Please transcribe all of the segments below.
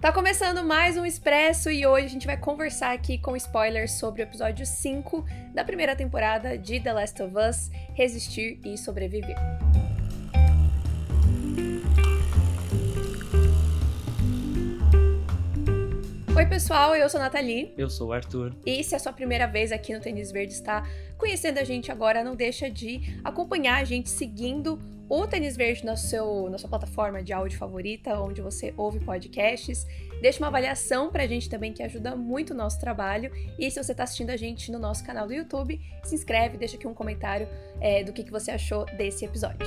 Tá começando mais um Expresso e hoje a gente vai conversar aqui com spoilers sobre o episódio 5 da primeira temporada de The Last of Us, Resistir e Sobreviver. Oi pessoal, eu sou a Nathalie. Eu sou o Arthur. E se é a sua primeira vez aqui no Tênis Verde, está conhecendo a gente agora, não deixa de acompanhar a gente seguindo o Tênis Verde na sua plataforma de áudio favorita, onde você ouve podcasts. Deixa uma avaliação pra gente também, que ajuda muito o nosso trabalho. E se você tá assistindo a gente no nosso canal do YouTube, se inscreve, deixa aqui um comentário do que você achou desse episódio.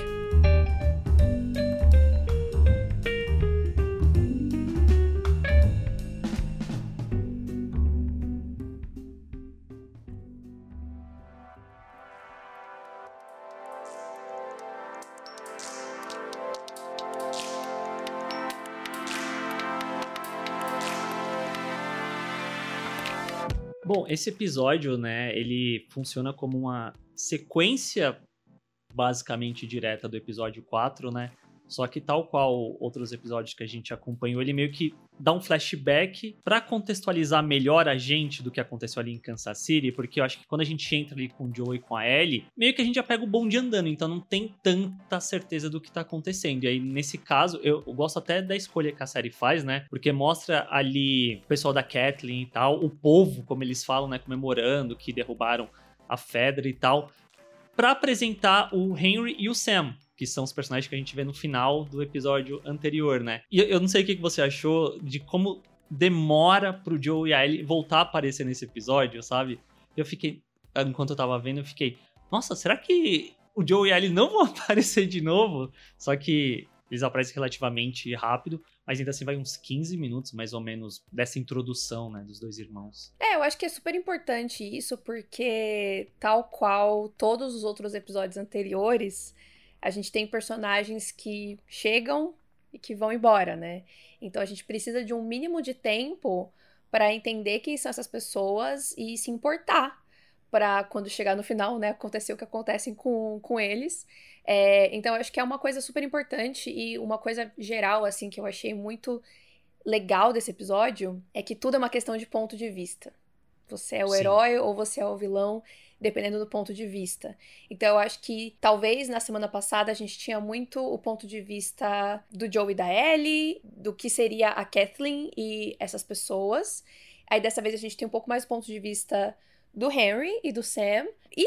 Bom, esse episódio, né, ele funciona como uma sequência basicamente direta do episódio 4, né? Só que tal qual outros episódios que a gente acompanhou, ele meio que dá um flashback pra contextualizar melhor a gente do que aconteceu ali em Kansas City, porque eu acho que quando a gente entra ali com o Joe e com a Ellie, meio que a gente já pega o bonde andando, então não tem tanta certeza do que tá acontecendo. E aí, nesse caso, eu gosto até da escolha que a série faz, né? Porque mostra ali o pessoal da Kathleen e tal, o povo, como eles falam, né, comemorando que derrubaram a Fedra e tal, pra apresentar o Henry e o Sam, que são os personagens que a gente vê no final do episódio anterior, né? E eu não sei o que você achou de como demora pro Joe e a Ellie voltar a aparecer nesse episódio, sabe? Eu fiquei, enquanto eu tava vendo, eu fiquei, nossa, será que o Joe e a Ellie não vão aparecer de novo? Só que eles aparecem relativamente rápido, mas ainda assim vai uns 15 minutos, mais ou menos, dessa introdução, né, dos dois irmãos. Eu acho que é super importante isso, porque tal qual todos os outros episódios anteriores, a gente tem personagens que chegam e que vão embora, né? Então a gente precisa de um mínimo de tempo para entender quem são essas pessoas e se importar para quando chegar no final, né, acontecer o que acontece com eles. Então eu acho que é uma coisa super importante e uma coisa geral, assim, que eu achei muito legal desse episódio é que tudo é uma questão de ponto de vista. Você é o herói ou você é o vilão, dependendo do ponto de vista. Então eu acho que talvez na semana passada a gente tinha muito o ponto de vista do Joe e da Ellie, do que seria a Kathleen e essas pessoas. Aí dessa vez a gente tem um pouco mais o ponto de vista do Henry e do Sam.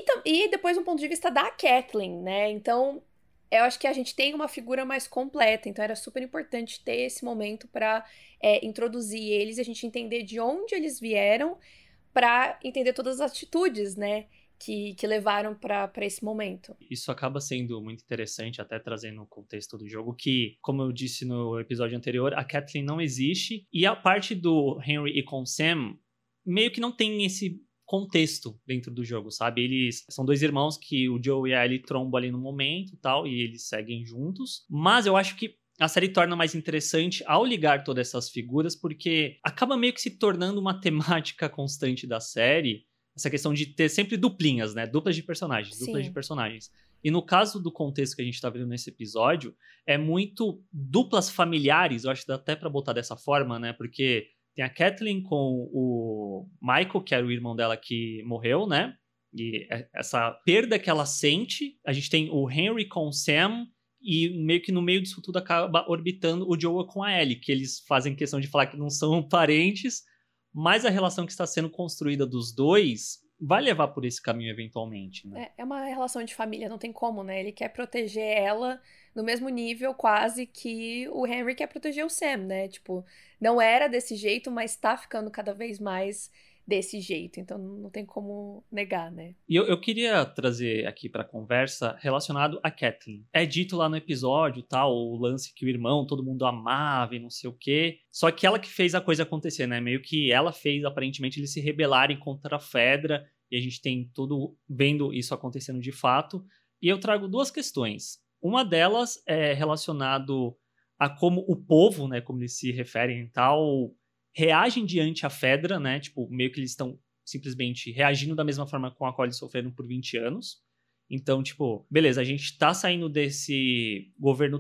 E depois um ponto de vista da Kathleen, né? Então eu acho que a gente tem uma figura mais completa, então era super importante ter esse momento para introduzir eles e a gente entender de onde eles vieram, para entender todas as atitudes, né, que levaram para esse momento. Isso acaba sendo muito interessante, até trazendo o contexto do jogo, que, como eu disse no episódio anterior, a Kathleen não existe, e a parte do Henry e com Sam meio que não tem esse contexto dentro do jogo, sabe? Eles são dois irmãos que o Joe e a Ellie trombam ali no momento e tal, e eles seguem juntos, mas eu acho que a série torna mais interessante ao ligar todas essas figuras, porque acaba meio que se tornando uma temática constante da série, essa questão de ter sempre duplinhas, né? Duplas de personagens, Sim. duplas de personagens. E no caso do contexto que a gente tá vendo nesse episódio, é muito duplas familiares, eu acho que dá até pra botar dessa forma, né? Porque tem a Kathleen com o Michael, que era o irmão dela que morreu, né? E essa perda que ela sente. A gente tem o Henry com o Sam, e meio que no meio disso tudo acaba orbitando o Joel com a Ellie, que eles fazem questão de falar que não são parentes, mas a relação que está sendo construída dos dois vai levar por esse caminho eventualmente, né? É uma relação de família, não tem como, né? Ele quer proteger ela no mesmo nível quase que o Henry quer proteger o Sam, né? Tipo, não era desse jeito, mas tá ficando cada vez mais desse jeito, então não tem como negar, né? E eu queria trazer aqui pra conversa relacionado a Kathleen. É dito lá no episódio, tal, o lance que o irmão, todo mundo amava e não sei o quê, só que ela que fez a coisa acontecer, né? Meio que ela fez, aparentemente, eles se rebelarem contra a Fedra, e a gente tem tudo vendo isso acontecendo de fato. E eu trago duas questões. Uma delas é relacionado a como o povo, né, como eles se referem e tal, reagem diante a Fedra, né? Tipo, meio que eles estão simplesmente reagindo da mesma forma com a qual eles sofreram por 20 anos. Então, tipo, beleza, a gente tá saindo desse governo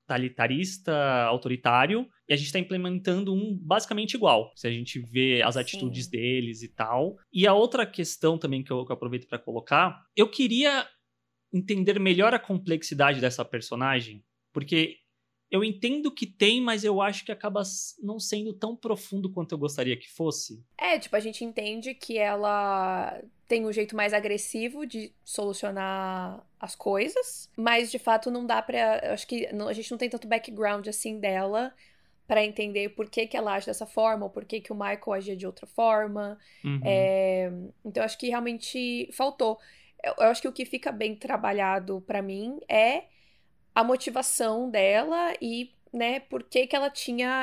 totalitarista, autoritário, e a gente tá implementando um basicamente igual, se a gente vê as atitudes Sim. deles e tal. E a outra questão também que eu aproveito pra colocar, eu queria entender melhor a complexidade dessa personagem, porque eu entendo que tem, mas eu acho que acaba não sendo tão profundo quanto eu gostaria que fosse. Tipo, a gente entende que ela tem um jeito mais agressivo de solucionar as coisas, mas de fato não dá pra. Eu acho que a gente não tem tanto background assim dela pra entender por que que ela age dessa forma, ou por que que o Michael agia de outra forma. Uhum, É, então, eu acho que realmente faltou. Eu acho que o que fica bem trabalhado pra mim é a motivação dela e, né, por que que ela tinha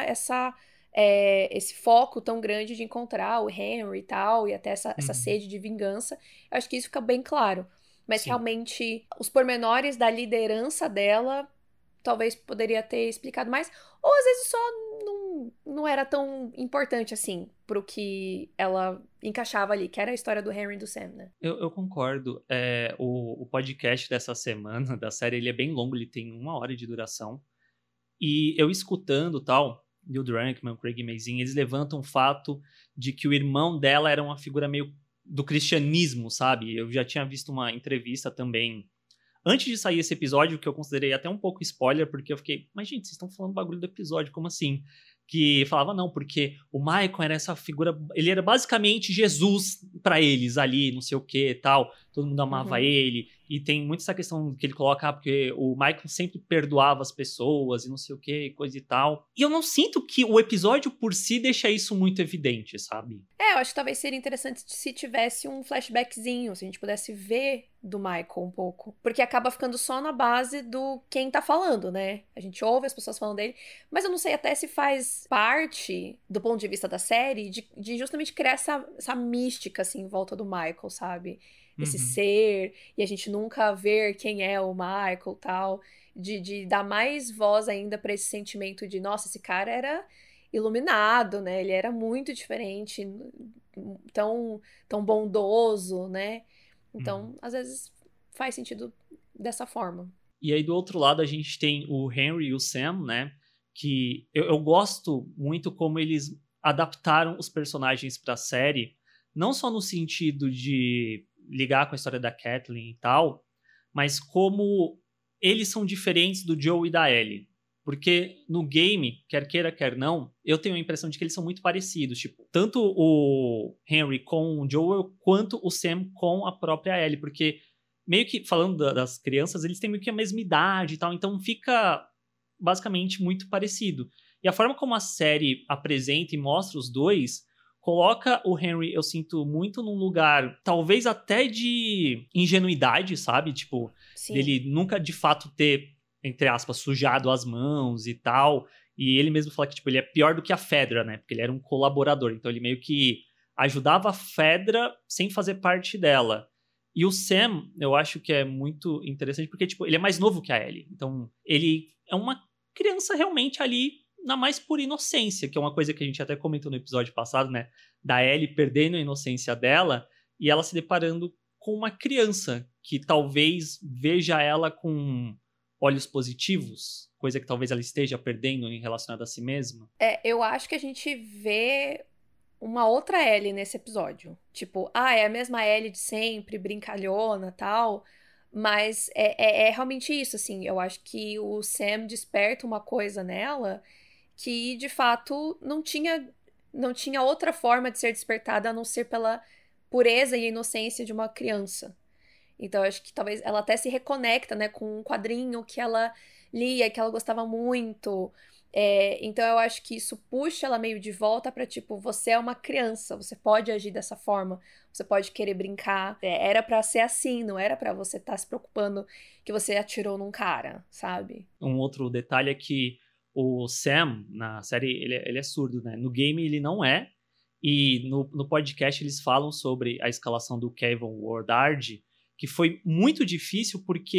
esse foco tão grande de encontrar o Henry e tal, e até essa uhum. sede de vingança. Eu acho que isso fica bem claro. Mas Sim. realmente, os pormenores da liderança dela, talvez poderia ter explicado mais. Ou às vezes só não era tão importante assim pro que ela encaixava ali, que era a história do Henry e do Sam, né? Eu concordo. O podcast dessa semana, da série, ele é bem longo, ele tem 1 hora de duração. E eu escutando tal, Neil Druckmann, Craig Mazin, eles levantam o fato de que o irmão dela era uma figura meio do cristianismo, sabe? Eu já tinha visto uma entrevista também, antes de sair esse episódio, que eu considerei até um pouco spoiler, porque eu fiquei, mas gente, vocês estão falando bagulho do episódio, como assim? Que falava, não, porque o Michael era essa figura, ele era basicamente Jesus pra eles ali, não sei o que e tal, todo mundo amava Uhum. ele, e tem muito essa questão que ele coloca, porque o Michael sempre perdoava as pessoas e não sei o que, coisa e tal. E eu não sinto que o episódio por si deixa isso muito evidente, sabe? Eu acho que talvez seria interessante se tivesse um flashbackzinho, se a gente pudesse ver do Michael um pouco. Porque acaba ficando só na base do quem tá falando, né? A gente ouve as pessoas falando dele, mas eu não sei até se faz parte, do ponto de vista da série, de justamente criar essa mística, assim, em volta do Michael, sabe? Esse Uhum, ser, e a gente nunca ver quem é o Michael tal. De dar mais voz ainda pra esse sentimento de, nossa, esse cara era iluminado, né? Ele era muito diferente, tão bondoso, né? uhum. Então, às vezes faz sentido dessa forma. E aí, do outro lado, a gente tem o Henry e o Sam, né? Que eu gosto muito como eles adaptaram os personagens pra série, não só no sentido de ligar com a história da Kathleen e tal, mas como eles são diferentes do Joe e da Ellie. Porque no game, quer queira, quer não, eu tenho a impressão de que eles são muito parecidos. Tipo, tanto o Henry com o Joel, quanto o Sam com a própria Ellie. Porque meio que, falando das crianças, eles têm meio que a mesma idade e tal, então fica basicamente muito parecido. E a forma como a série apresenta e mostra os dois, coloca o Henry, eu sinto, muito num lugar, talvez até de ingenuidade, sabe? Tipo, Sim. dele nunca de fato ter, entre aspas, sujado as mãos e tal. E ele mesmo fala que, tipo, ele é pior do que a Fedra, né? Porque ele era um colaborador. Então ele meio que ajudava a Fedra sem fazer parte dela. E o Sam, eu acho que é muito interessante porque, tipo, ele é mais novo que a Ellie. Então, ele é uma criança realmente ali na mais pura inocência, que é uma coisa que a gente até comentou no episódio passado, né? Da Ellie perdendo a inocência dela e ela se deparando com uma criança que talvez veja ela com olhos positivos, coisa que talvez ela esteja perdendo em relacionado a si mesma. Eu acho que a gente vê uma outra Ellie nesse episódio. Tipo, é a mesma Ellie de sempre, brincalhona tal. Mas é realmente isso, assim. Eu acho que o Sam desperta uma coisa nela que, de fato, não tinha outra forma de ser despertada a não ser pela pureza e inocência de uma criança. Então, eu acho que talvez ela até se reconecta, né, com um quadrinho que ela lia, que ela gostava muito. Então, eu acho que isso puxa ela meio de volta pra, tipo, você é uma criança, você pode agir dessa forma, você pode querer brincar. Era pra ser assim, não era pra você estar se preocupando que você atirou num cara, sabe? Um outro detalhe é que o Sam, na série, ele é surdo, né? No game ele não é. E no podcast eles falam sobre a escalação do Kevin Wardard, que foi muito difícil porque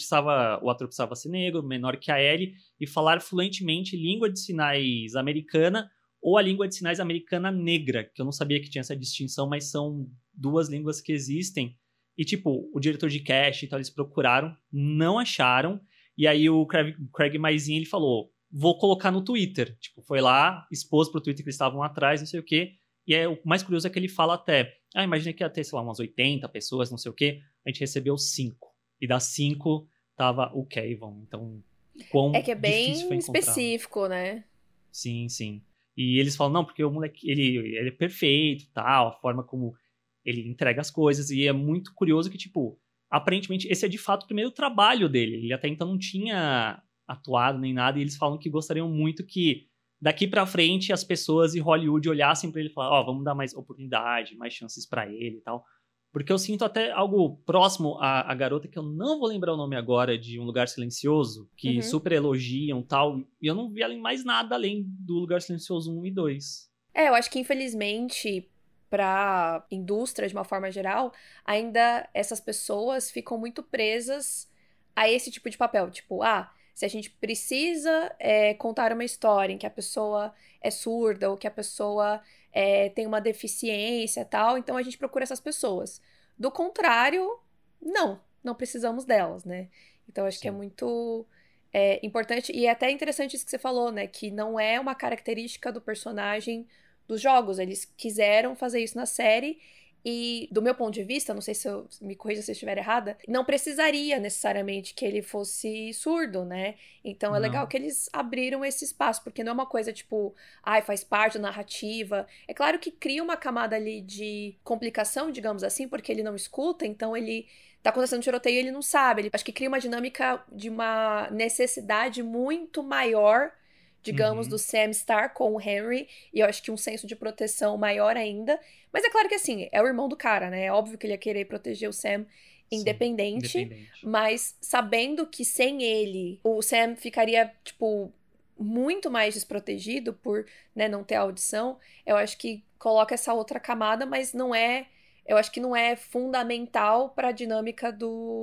o ator precisava ser negro, menor que a Ellie, e falar fluentemente língua de sinais americana ou a língua de sinais americana negra, que eu não sabia que tinha essa distinção, mas são duas línguas que existem. E, tipo, o diretor de cast e tal, eles procuraram, não acharam, E aí o Craig Mazin, ele falou, vou colocar no Twitter. Tipo, foi lá, expôs pro Twitter que eles estavam atrás, não sei o quê. E o mais curioso é que ele fala até, imagina que ia ter, sei lá, umas 80 pessoas, não sei o quê. A gente recebeu 5. E das 5, tava o Kayvon. Então, quão É que é difícil foi bem encontrar. específico, né? Sim, sim. E eles falam, não, porque o moleque, ele é perfeito, tal, a forma como ele entrega as coisas. E é muito curioso que, tipo, aparentemente esse é de fato o primeiro trabalho dele. Ele até então não tinha atuado nem nada. E eles falam que gostariam muito que daqui pra frente as pessoas em Hollywood olhassem pra ele e falassem, vamos dar mais oportunidade, mais chances pra ele e tal. Porque eu sinto até algo próximo à garota, que eu não vou lembrar o nome agora, de Um Lugar Silencioso, que super elogiam e tal. E eu não vi ela em mais nada além do Lugar Silencioso 1 e 2. Eu acho que infelizmente, pra indústria de uma forma geral, ainda essas pessoas ficam muito presas a esse tipo de papel. Tipo, se a gente precisa contar uma história em que a pessoa é surda ou que a pessoa tem uma deficiência e tal, então a gente procura essas pessoas. Do contrário, não precisamos delas, né? Então acho que é Sim. muito importante e é até interessante isso que você falou, né? Que não é uma característica do personagem dos jogos. Eles quiseram fazer isso na série e, do meu ponto de vista, não sei se eu me corrija se eu estiver errada, não precisaria necessariamente que ele fosse surdo, né? Então é legal Não. que eles abriram esse espaço, porque não é uma coisa tipo, faz parte da narrativa. É claro que cria uma camada ali de complicação, digamos assim, porque ele não escuta, então ele tá acontecendo um tiroteio e ele não sabe. Acho que cria uma dinâmica de uma necessidade muito maior, digamos, do Sam estar com o Henry, e eu acho que um senso de proteção maior ainda. Mas é claro que, assim, é o irmão do cara, né? É óbvio que ele ia querer proteger o Sam Sim, independente, independente. mas sabendo que sem ele, o Sam ficaria, tipo, muito mais desprotegido por, né, não ter audição, eu acho que coloca essa outra camada, mas não é. Eu acho que não é fundamental para a dinâmica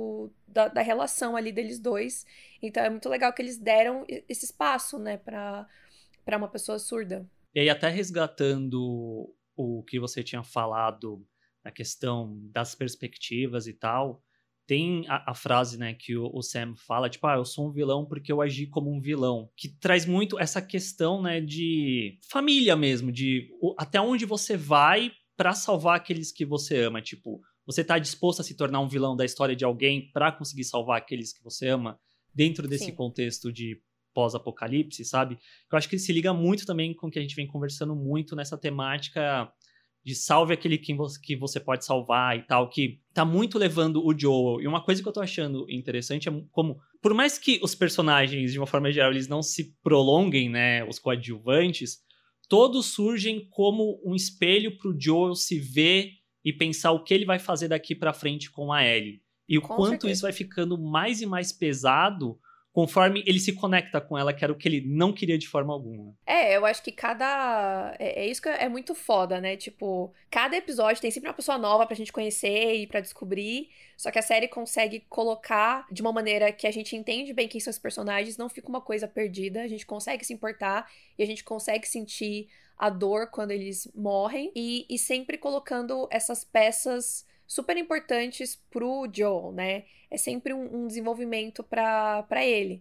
da relação ali deles dois. Então é muito legal que eles deram esse espaço, né, para uma pessoa surda. E aí, até resgatando o que você tinha falado, a questão das perspectivas e tal, tem a frase, né, que o Sam fala, tipo, eu sou um vilão porque eu agi como um vilão, que traz muito essa questão, né, de família mesmo, de até onde você vai pra salvar aqueles que você ama, tipo, você tá disposto a se tornar um vilão da história de alguém pra conseguir salvar aqueles que você ama, dentro desse Sim. contexto de pós-apocalipse, sabe? Eu acho que se liga muito também com o que a gente vem conversando muito nessa temática de salve aquele que você pode salvar e tal, que tá muito levando o Joel. E uma coisa que eu tô achando interessante é como, por mais que os personagens, de uma forma geral, eles não se prolonguem, né, os coadjuvantes, todos surgem como um espelho pro Joel se ver e pensar o que ele vai fazer daqui pra frente com a Ellie. E o Com quanto isso certeza. vai ficando mais e mais pesado conforme ele se conecta com ela, que era o que ele não queria de forma alguma. Eu acho que cada. É isso que é muito foda, né? Tipo, cada episódio tem sempre uma pessoa nova pra gente conhecer e pra descobrir. Só que a série consegue colocar de uma maneira que a gente entende bem quem são os personagens, não fica uma coisa perdida. A gente consegue se importar e a gente consegue sentir a dor quando eles morrem. E sempre colocando essas peças super importantes pro Joel, né? É sempre um desenvolvimento pra ele.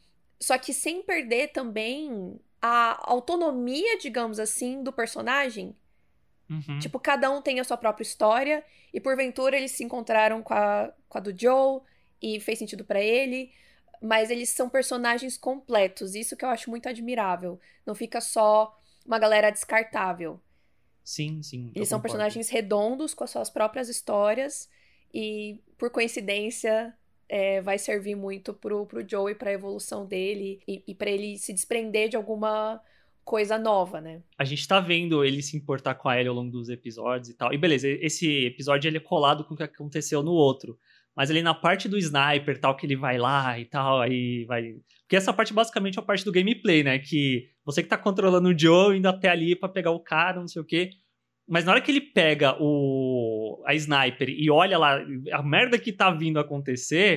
Só que sem perder também a autonomia, digamos assim, do personagem. Uhum. Tipo, cada um tem a sua própria história, e porventura eles se encontraram com a do Joe, e fez sentido pra ele, mas eles são personagens completos, isso que eu acho muito admirável. Não fica só uma galera descartável. Sim, sim, eu Eles são concordo. personagens redondos com as suas próprias histórias e, por coincidência, vai servir muito pro Joey, pra evolução dele e para ele se desprender de alguma coisa nova, né? A gente tá vendo ele se importar com a Ellie ao longo dos episódios e tal. E beleza, esse episódio ele é colado com o que aconteceu no outro. Mas ali na parte do sniper, tal, que ele vai lá e tal, aí vai... Porque essa parte basicamente é a parte do gameplay, né? Que você que tá controlando o Joe, indo até ali pra pegar o cara, não sei o quê. Mas na hora que ele pega a sniper e olha lá a merda que tá vindo acontecer,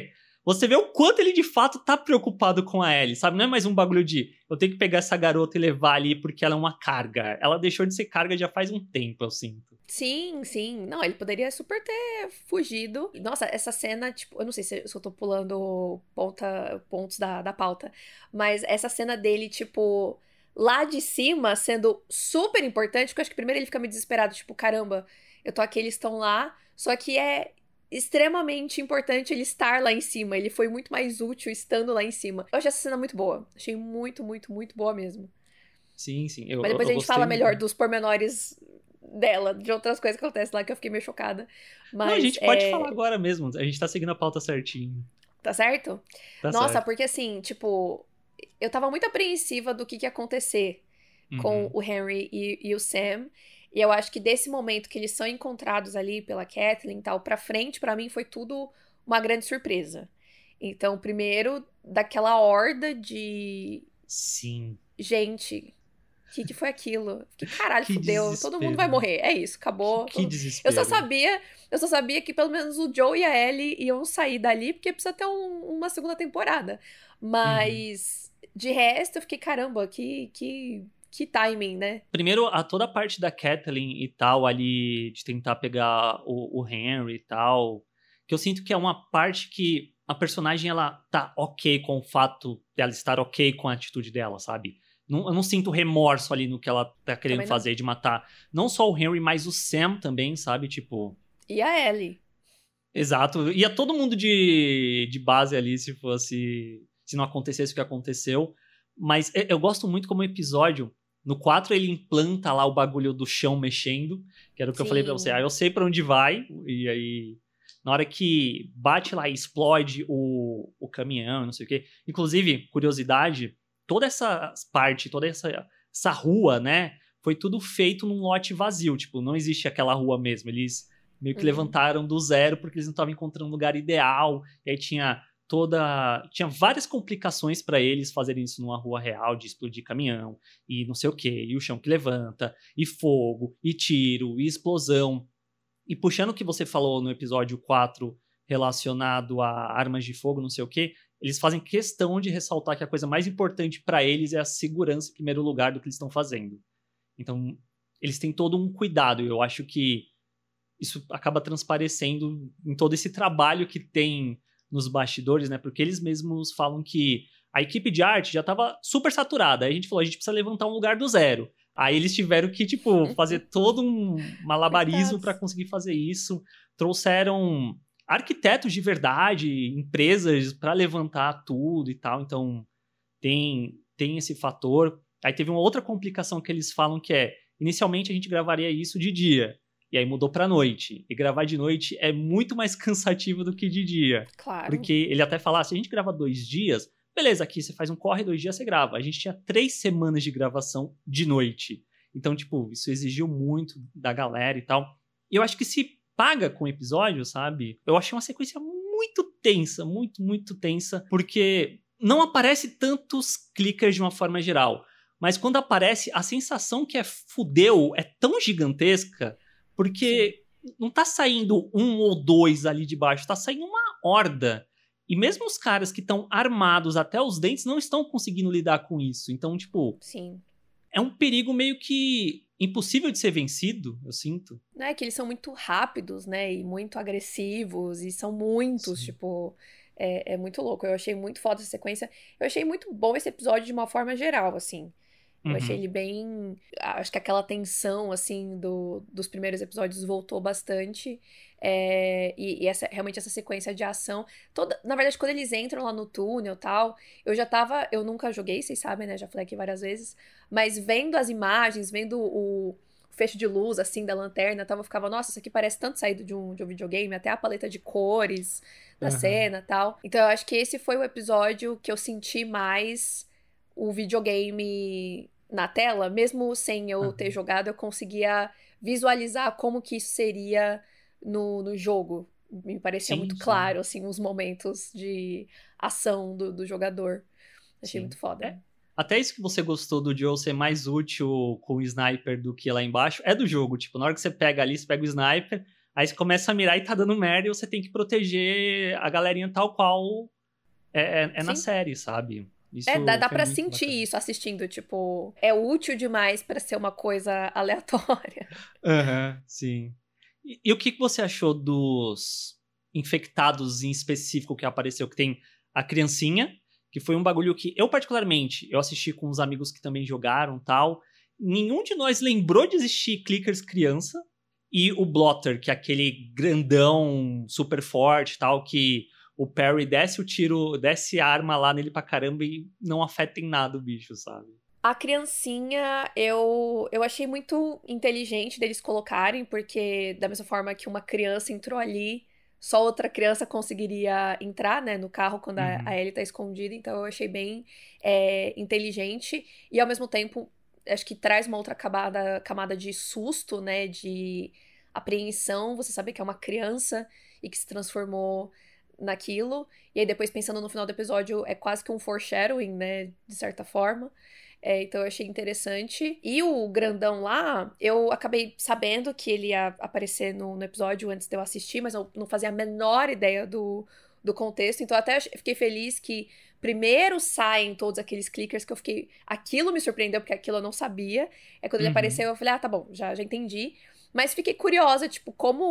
você vê o quanto ele de fato tá preocupado com a Ellie, sabe? Não é mais um bagulho de eu tenho que pegar essa garota e levar ali porque ela é uma carga. Ela deixou de ser carga já faz um tempo, eu sinto. Sim, sim. Não, ele poderia super ter fugido. Nossa, essa cena, tipo, eu não sei se eu tô pulando pontos da pauta, mas essa cena dele, tipo, lá de cima, sendo super importante, porque eu acho que primeiro ele fica meio desesperado, tipo, caramba, eu tô aqui, eles estão lá, só que é extremamente importante ele estar lá em cima. Ele foi muito mais útil estando lá em cima. Eu achei essa cena muito boa. Achei muito, muito, muito boa mesmo. Sim, sim. Mas depois a gente Gostei fala melhor muito. dos pormenores dela, de outras coisas que acontecem lá que eu fiquei meio chocada. Não, a Mas gente pode falar agora mesmo. A gente tá seguindo a pauta certinho. tá certo? Tá Nossa, certo. porque assim, tipo, eu tava muito apreensiva do que ia acontecer com Uhum. o Henry e o Sam. E eu acho que desse momento que eles são encontrados ali pela Kathleen e tal, pra frente, pra mim foi tudo uma grande surpresa. Então, primeiro, daquela horda de Sim. gente. Que foi aquilo? Que caralho, Que fudeu. Todo mundo vai desespero. morrer. É isso, acabou. Que Eu só desespero. sabia, eu só sabia que pelo menos o Joe e a Ellie iam sair dali, porque precisa ter uma segunda temporada. Uhum. Mas de resto, eu fiquei, caramba, que timing, né? Primeiro, toda a parte da Kathleen e tal, ali, de tentar pegar o Henry e tal, que eu sinto que é uma parte que a personagem, ela tá ok com o fato dela estar ok com a atitude dela, sabe? Eu não sinto remorso ali no que ela tá querendo Também não. fazer de matar não só o Henry, mas o Sam também, sabe? Tipo, E a Ellie? exato. Ia todo mundo de base ali se fosse. Se não acontecesse o que aconteceu. Mas eu gosto muito como episódio. No 4 ele implanta lá o bagulho do chão mexendo. Que era o que eu falei pra você. Sim. Aí eu sei pra onde vai. E aí. Na hora que bate lá e explode o caminhão, não sei o quê. Inclusive, curiosidade, toda essa parte, toda essa rua, né? Foi tudo feito num lote vazio. Tipo, não existe aquela rua mesmo. Eles meio que Uhum. levantaram do zero porque eles não estavam encontrando um lugar ideal. E aí tinha várias complicações para eles fazerem isso numa rua real, de explodir caminhão e não sei o que, e o chão que levanta, e fogo, e tiro, e explosão. E puxando o que você falou no episódio 4 relacionado a armas de fogo, não sei o que, eles fazem questão de ressaltar que a coisa mais importante para eles é a segurança em primeiro lugar do que eles estão fazendo. Então, eles têm todo um cuidado. Eu acho que isso acaba transparecendo em todo esse trabalho que tem nos bastidores, né? Porque eles mesmos falam que a equipe de arte já estava super saturada. Aí a gente falou, a gente precisa levantar um lugar do zero. Aí eles tiveram que, tipo, fazer todo um malabarismo para Coitados. conseguir fazer isso. Trouxeram arquitetos de verdade, empresas para levantar tudo e tal. Então, tem esse fator. Aí teve uma outra complicação que eles falam que é, inicialmente a gente gravaria isso de dia. E aí mudou pra noite. E gravar de noite é muito mais cansativo do que de dia. Claro. Porque ele até fala, se a gente grava 2 dias, beleza, aqui você faz um corre, 2 dias você grava. A gente tinha 3 semanas de gravação de noite. Então, tipo, isso exigiu muito da galera e tal. E eu acho que se paga com o episódio, sabe? Eu achei uma sequência muito tensa, muito, muito tensa, porque não aparece tantos clickers de uma forma geral. Mas quando aparece, a sensação que é fudeu é tão gigantesca Sim. porque não tá saindo um ou dois ali de baixo, tá saindo uma horda. E mesmo os caras que estão armados até os dentes não estão conseguindo lidar com isso. Então, tipo, Sim. é um perigo meio que impossível de ser vencido, eu sinto. Né, que eles são muito rápidos, né, e muito agressivos, e são muitos, Sim. tipo, é muito louco. Eu achei muito foda essa sequência. Eu achei muito bom esse episódio de uma forma geral, assim. Eu achei Uhum. ele bem. Acho que aquela tensão, assim, dos primeiros episódios voltou bastante. E realmente essa sequência de ação. Na verdade, quando eles entram lá no túnel e tal, eu já tava. Eu nunca joguei, vocês sabem, né? Já falei aqui várias vezes. Mas vendo as imagens, vendo o fecho de luz, assim, da lanterna, tava, eu ficava, nossa, isso aqui parece tanto saído de um videogame, até a paleta de cores da Uhum. cena e tal. Então, eu acho que esse foi o episódio que eu senti mais o videogame na tela, mesmo sem eu ter Uhum. jogado, eu conseguia visualizar como que isso seria no jogo. Me parecia muito Sim, sim, claro, assim, os momentos de ação do jogador. Achei sim. muito foda. Até isso que você gostou do Joe ser mais útil com o sniper do que lá embaixo, é do jogo. Tipo, na hora que você pega ali, você pega o sniper, aí você começa a mirar e tá dando merda e você tem que proteger a galerinha tal qual é na Sim. série, sabe? Isso Dá foi pra muito sentir bacana. isso assistindo, tipo, é útil demais pra ser uma coisa aleatória. Aham, sim. E o que que você achou dos infectados em específico que apareceu? Que tem a criancinha, que foi um bagulho que eu particularmente, eu assisti com uns amigos que também jogaram tal. Nenhum de nós lembrou de existir clickers criança. E o Blotter, que é aquele grandão super forte tal, que o Perry desce o tiro, desce a arma lá nele pra caramba e não afeta em nada o bicho, sabe? A criancinha, eu achei muito inteligente deles colocarem, porque da mesma forma que uma criança entrou ali, só outra criança conseguiria entrar, né, no carro quando a Uhum. Ellie tá escondida, então eu achei bem inteligente, e ao mesmo tempo, acho que traz uma outra camada de susto, né, de apreensão, você saber que é uma criança e que se transformou naquilo, e aí depois pensando no final do episódio, é quase que um foreshadowing, né, de certa forma. Então eu achei interessante. E o grandão lá, eu acabei sabendo que ele ia aparecer no episódio antes de eu assistir, mas eu não fazia a menor ideia do contexto. Então eu até fiquei feliz que primeiro saem todos aqueles clickers que eu fiquei. Aquilo me surpreendeu, porque aquilo eu não sabia. É quando ele Uhum. apareceu, eu falei, ah, tá bom, já entendi. Mas fiquei curiosa, tipo,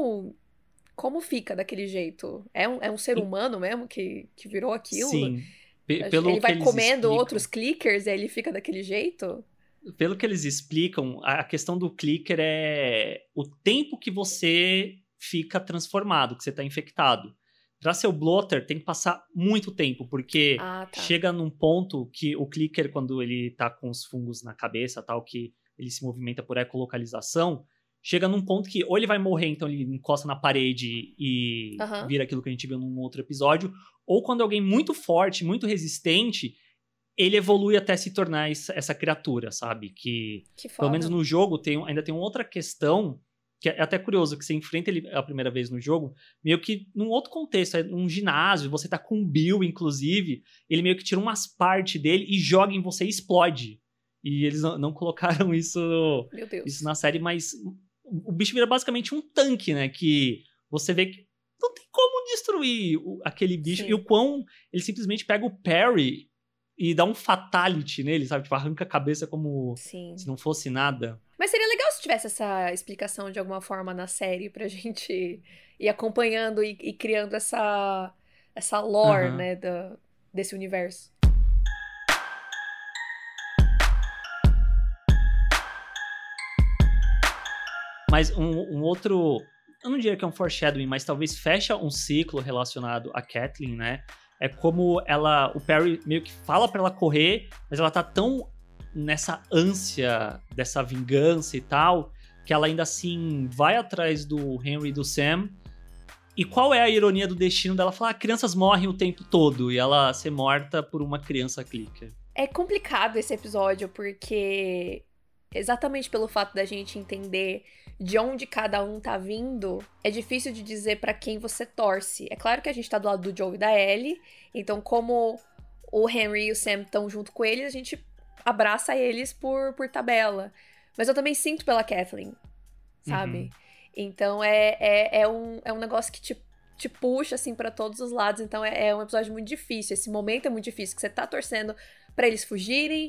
como fica daquele jeito? É um ser E- humano mesmo que virou aquilo? Sim. Ele Pelo que vai eles comendo outros explicam. clickers e aí ele fica daquele jeito? Pelo que eles explicam, a questão do clicker é o tempo que você fica transformado, que você está infectado. Para ser o blotter, tem que passar muito tempo, porque Ah, tá. chega num ponto que o clicker, quando ele tá com os fungos na cabeça, tal, que ele se movimenta por ecolocalização, chega num ponto que ou ele vai morrer, então ele encosta na parede e Aham. vira aquilo que a gente viu num outro episódio, ou quando alguém muito forte, muito resistente, ele evolui até se tornar essa criatura, sabe? Que, Que pelo menos foda. no jogo, ainda tem uma outra questão, que é até curioso, que você enfrenta ele a primeira vez no jogo, meio que num outro contexto, é num ginásio, você tá com o Bill, inclusive, ele meio que tira umas partes dele e joga em você e explode. E eles não colocaram Meu isso Deus. na série, mas o bicho vira basicamente um tanque, né? Que você vê que não tem como destruir aquele bicho. E o Sim, quão ele simplesmente pega o Perry e dá um fatality nele, sabe? Tipo, arranca a cabeça como se sim. não fosse nada. Mas seria legal se tivesse essa explicação de alguma forma na série pra gente ir acompanhando e criando essa lore, Aham. né, desse universo. Mas um outro. Eu não diria que é um foreshadowing, mas talvez fecha um ciclo relacionado a Kathleen, né? É como ela. O Perry meio que fala pra ela correr, mas ela tá tão nessa ânsia dessa vingança e tal, que ela ainda assim vai atrás do Henry e do Sam. E qual é a ironia do destino dela falar: crianças morrem o tempo todo e ela ser morta por uma criança clicker? É complicado esse episódio porque exatamente pelo fato da gente entender de onde cada um tá vindo, é difícil de dizer pra quem você torce. É claro que a gente tá do lado do Joe e da Ellie, então como o Henry e o Sam estão junto com eles, a gente abraça eles por tabela. Mas eu também sinto pela Kathleen, sabe? Uhum. Então é um negócio que te puxa, assim, pra todos os lados. Então é um episódio muito difícil. Esse momento é muito difícil, que você tá torcendo pra eles fugirem,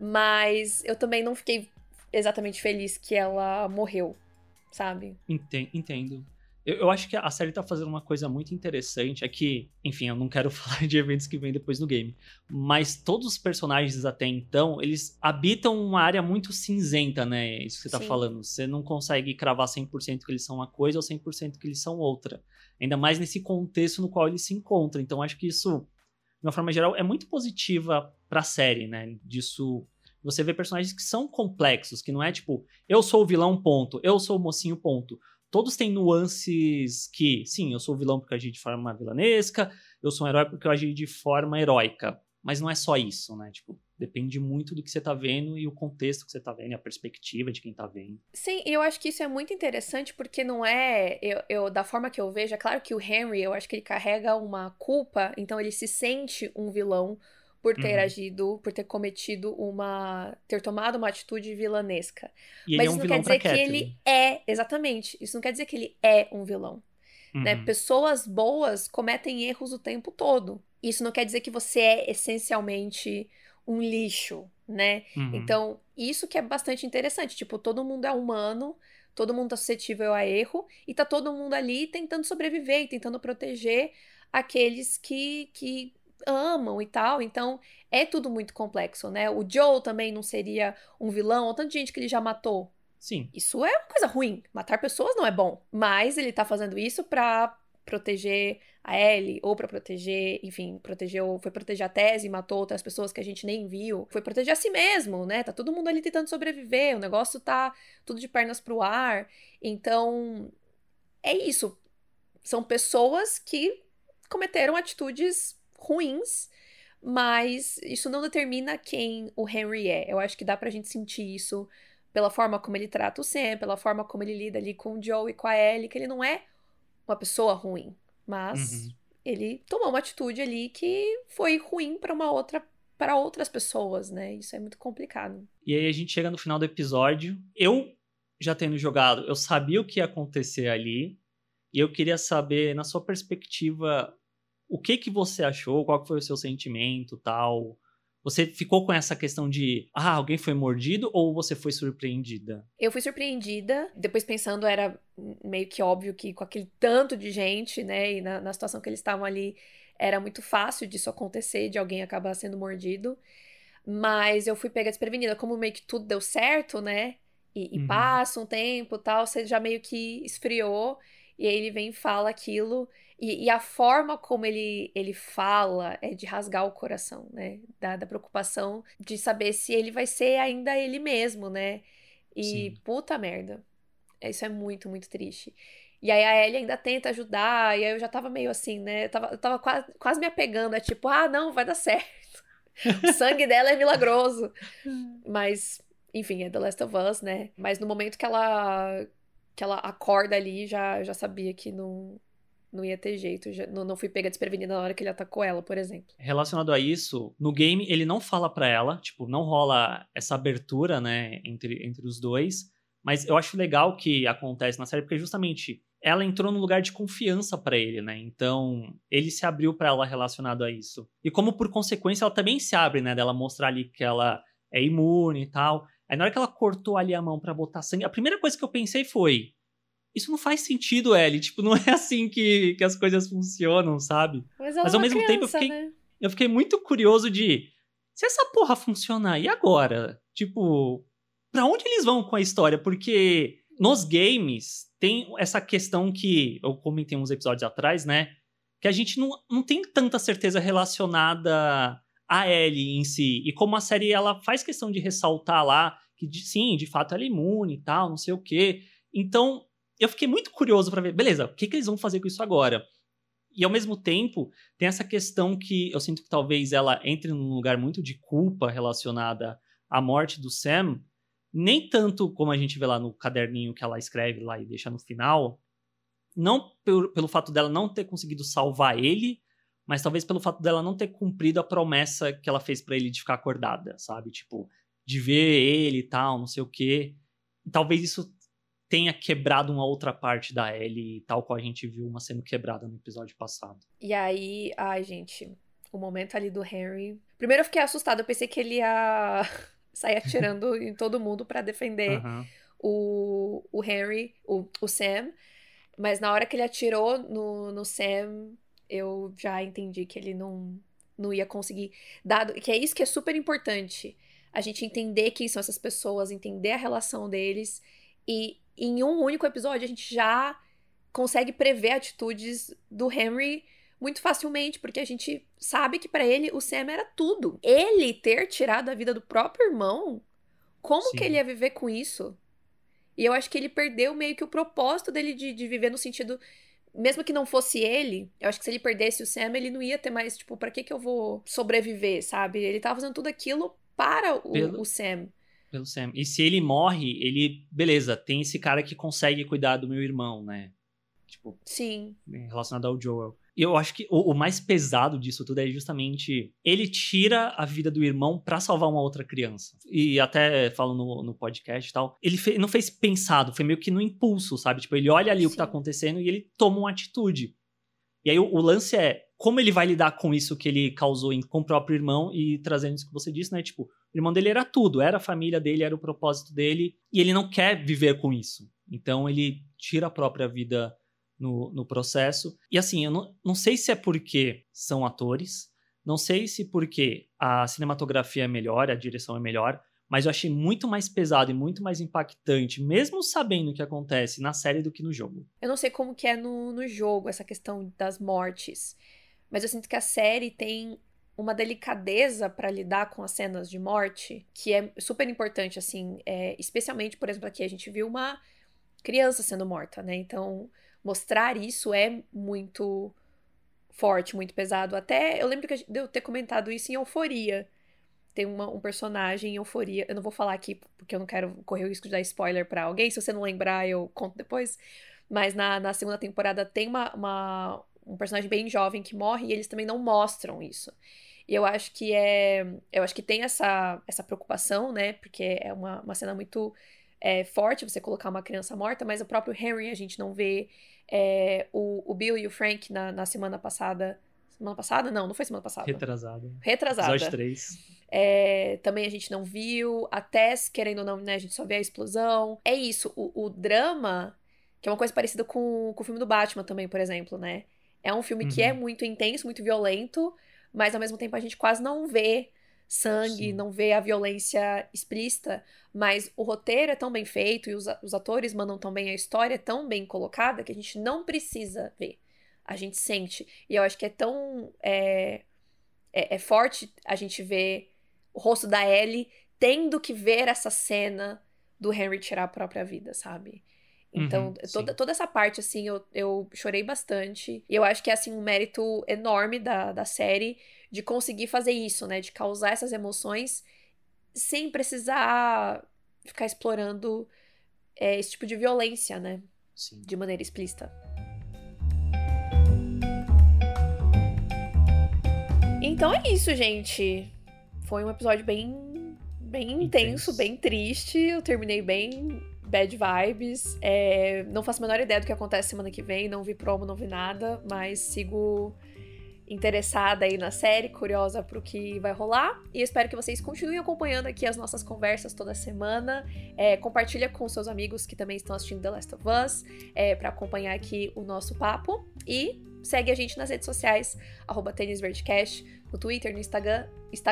mas eu também não fiquei exatamente feliz que ela morreu, sabe? Entendo. Eu acho que a série tá fazendo uma coisa muito interessante. É que, enfim, eu não quero falar de eventos que vêm depois no game. Mas todos os personagens até então, eles habitam uma área muito cinzenta, né? Isso que você tá Sim. falando. Você não consegue cravar 100% que eles são uma coisa ou 100% que eles são outra. Ainda mais nesse contexto no qual eles se encontram. Então, acho que isso, de uma forma geral, é muito positiva pra série, né? Disso. Você vê personagens que são complexos, que não é tipo, eu sou o vilão, ponto. Eu sou o mocinho, ponto. Todos têm nuances que, sim, eu sou o vilão porque eu agi de forma vilanesca, eu sou um herói porque eu agi de forma heróica. Mas não é só isso, né? Tipo, depende muito do que você tá vendo e o contexto que você tá vendo, e a perspectiva de quem tá vendo. Sim, e eu acho que isso é muito interessante porque não é. Da forma que eu vejo, é claro que o Henry, eu acho que ele carrega uma culpa, então ele se sente um vilão por ter Uhum. agido, por ter cometido ter tomado uma atitude vilanesca. E ele é Mas um isso não quer vilão pra dizer que ele Kathleen. exatamente, isso não quer dizer que ele é um vilão, né? Uhum. Pessoas boas cometem erros o tempo todo. isso não quer dizer que você é essencialmente um lixo, né? Uhum. Então, isso que é bastante interessante. Tipo, todo mundo é humano, todo mundo tá suscetível a erro, e tá todo mundo ali tentando sobreviver e tentando proteger aqueles que amam e tal. Então, é tudo muito complexo, né? O Joe também não seria um vilão, ou tanta gente que ele já matou. Sim. Isso é uma coisa ruim. Matar pessoas não é bom. Mas ele tá fazendo isso pra proteger a Ellie, ou pra proteger, enfim, foi proteger a Tese e matou outras pessoas que a gente nem viu. Foi proteger a si mesmo, né? Tá todo mundo ali tentando sobreviver, o negócio tá tudo de pernas pro ar. Então, é isso. São pessoas que cometeram atitudes ruins, mas isso não determina quem o Henry é. Eu acho que dá pra gente sentir isso pela forma como ele trata o Sam, pela forma como ele lida ali com o Joe e com a Ellie, que ele não é uma pessoa ruim, mas Uhum. ele tomou uma atitude ali que foi ruim para outras pessoas, né? Isso é muito complicado. E aí a gente chega no final do episódio. Eu, já tendo jogado, eu sabia o que ia acontecer ali. E eu queria saber, na sua perspectiva, o que você achou, qual que foi o seu sentimento, tal. Você ficou com essa questão de, alguém foi mordido ou você foi surpreendida? Eu fui surpreendida, depois pensando, era meio que óbvio que com aquele tanto de gente, né, e na situação que eles estavam ali, era muito fácil disso acontecer, de alguém acabar sendo mordido. Mas eu fui pega desprevenida, como meio que tudo deu certo, né? E Uhum. passa um tempo e tal, você já meio que esfriou, e aí ele vem e fala aquilo. E a forma como ele fala é de rasgar o coração, né? Da preocupação de saber se ele vai ser ainda ele mesmo, né? E Sim. puta merda. Isso é muito, muito triste. E aí a Ellie ainda tenta ajudar, e aí eu já tava meio assim, né? Eu tava quase me apegando, é tipo, não, vai dar certo. O sangue dela é milagroso. Mas, enfim, é The Last of Us, né? Mas no momento que ela acorda ali, já sabia que não ia ter jeito. Não fui pega desprevenida na hora que ele atacou ela, por exemplo. Relacionado a isso, no game ele não fala pra ela, tipo, não rola essa abertura, né, entre os dois, mas eu acho legal que acontece na série porque justamente ela entrou num lugar de confiança pra ele, né? Então, ele se abriu pra ela relacionado a isso. E como por consequência ela também se abre, né, dela mostrar ali que ela é imune e tal. Aí na hora que ela cortou ali a mão pra botar sangue, a primeira coisa que eu pensei foi: isso não faz sentido, Ellie. Tipo, não é assim que as coisas funcionam, sabe? Mas ela Mas é ao uma mesmo tempo criança, né? eu fiquei muito curioso de se essa porra funcionar, e agora? Tipo, pra onde eles vão com a história? Porque nos games tem essa questão que eu comentei uns episódios atrás, né? Que a gente não tem tanta certeza relacionada a Ellie em si. E como a série ela faz questão de ressaltar lá que sim, de fato ela é imune e tal, não sei o quê. Então, eu fiquei muito curioso pra ver, beleza, o que eles vão fazer com isso agora? E ao mesmo tempo, tem essa questão que eu sinto que talvez ela entre num lugar muito de culpa relacionada à morte do Sam, nem tanto como a gente vê lá no caderninho que ela escreve lá e deixa no final, não pelo fato dela não ter conseguido salvar ele, mas talvez pelo fato dela não ter cumprido a promessa que ela fez pra ele de ficar acordada, sabe? Tipo, de ver ele e tal, não sei o quê. E talvez isso tenha quebrado uma outra parte da Ellie, tal qual a gente viu uma sendo quebrada no episódio passado. E aí, ai, gente, o momento ali do Henry. Primeiro eu fiquei assustada, eu pensei que ele ia sair atirando em todo mundo pra defender Aham. o Henry, o Sam. Mas na hora que ele atirou no Sam, eu já entendi que ele não ia conseguir. Dado que é isso que é super importante. A gente entender quem são essas pessoas, entender a relação deles. E em um único episódio a gente já consegue prever atitudes do Henry muito facilmente, porque a gente sabe que pra ele o Sam era tudo. Ele ter tirado a vida do próprio irmão, como que ele Sim. ia viver com isso? E eu acho que ele perdeu meio que o propósito dele de viver no sentido. Mesmo que não fosse ele, eu acho que se ele perdesse o Sam, ele não ia ter mais, tipo, pra que eu vou sobreviver, sabe? Ele tava fazendo tudo aquilo para o Pelo, Sam. pelo Sam. E se ele morre, ele. Beleza, tem esse cara que consegue cuidar do meu irmão, né? Tipo, Sim. relacionado ao Joel. E eu acho que o mais pesado disso tudo é justamente ele tira a vida do irmão pra salvar uma outra criança. E até falo no podcast e tal, ele não fez pensado, foi meio que no impulso, sabe? Tipo, ele olha ali o que tá Sim. acontecendo e ele toma uma atitude. E aí o lance é, como ele vai lidar com isso que ele causou com o próprio irmão e trazendo isso que você disse, né? Tipo, o irmão dele era tudo, era a família dele, era o propósito dele, e ele não quer viver com isso. Então ele tira a própria vida no processo. E assim, eu não sei se é porque são atores, não sei se porque a cinematografia é melhor, a direção é melhor, mas eu achei muito mais pesado e muito mais impactante, mesmo sabendo o que acontece na série do que no jogo. Eu não sei como que é no jogo, essa questão das mortes, mas eu sinto que a série tem uma delicadeza pra lidar com as cenas de morte, que é super importante, assim, especialmente, por exemplo, aqui a gente viu uma criança sendo morta, né? Então, mostrar isso é muito forte, muito pesado. Até, eu lembro de eu ter comentado isso em Euforia. Tem um personagem em Euforia, eu não vou falar aqui porque eu não quero correr o risco de dar spoiler pra alguém, se você não lembrar eu conto depois, mas na segunda temporada tem um personagem bem jovem que morre e eles também não mostram isso. E eu acho que tem essa preocupação, né, porque é uma cena muito forte você colocar uma criança morta, mas o próprio Henry a gente não vê, o Bill e o Frank na semana passada. Semana passada? Não foi semana passada. Retrasada. Episódio 3. Também a gente não viu. A Tess, querendo ou não, né? A gente só vê a explosão. É isso. O drama, que é uma coisa parecida com o filme do Batman também, por exemplo, né? É um filme que é muito intenso, muito violento, mas ao mesmo tempo a gente quase não vê sangue, Sim. não vê a violência explícita, mas o roteiro é tão bem feito e os atores mandam tão bem, a história é tão bem colocada que a gente não precisa ver. A gente sente. E eu acho que é tão forte a gente ver o rosto da Ellie tendo que ver essa cena do Henry tirar a própria vida, sabe? Então, toda essa parte, assim, eu chorei bastante. E eu acho que é, assim, um mérito enorme da série de conseguir fazer isso, né? De causar essas emoções sem precisar ficar explorando esse tipo de violência, né? Sim. De maneira explícita. Então é isso, gente. Foi um episódio bem intenso, bem triste. Eu terminei bem bad vibes. Não faço a menor ideia do que acontece semana que vem. Não vi promo, não vi nada. Mas sigo interessada aí na série, curiosa pro que vai rolar. E espero que vocês continuem acompanhando aqui as nossas conversas toda semana. Compartilha com seus amigos que também estão assistindo The Last of Us, pra acompanhar aqui o nosso papo. E segue a gente nas redes sociais, @TênisVerdeCast, no Twitter, no Instagram,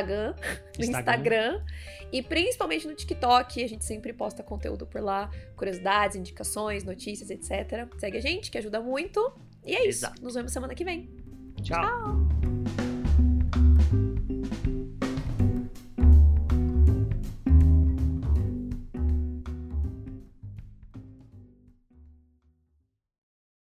e principalmente no TikTok. A gente sempre posta conteúdo por lá, curiosidades, indicações, notícias, etc. Segue a gente, que ajuda muito. E é isso. Nos vemos semana que vem. Tchau.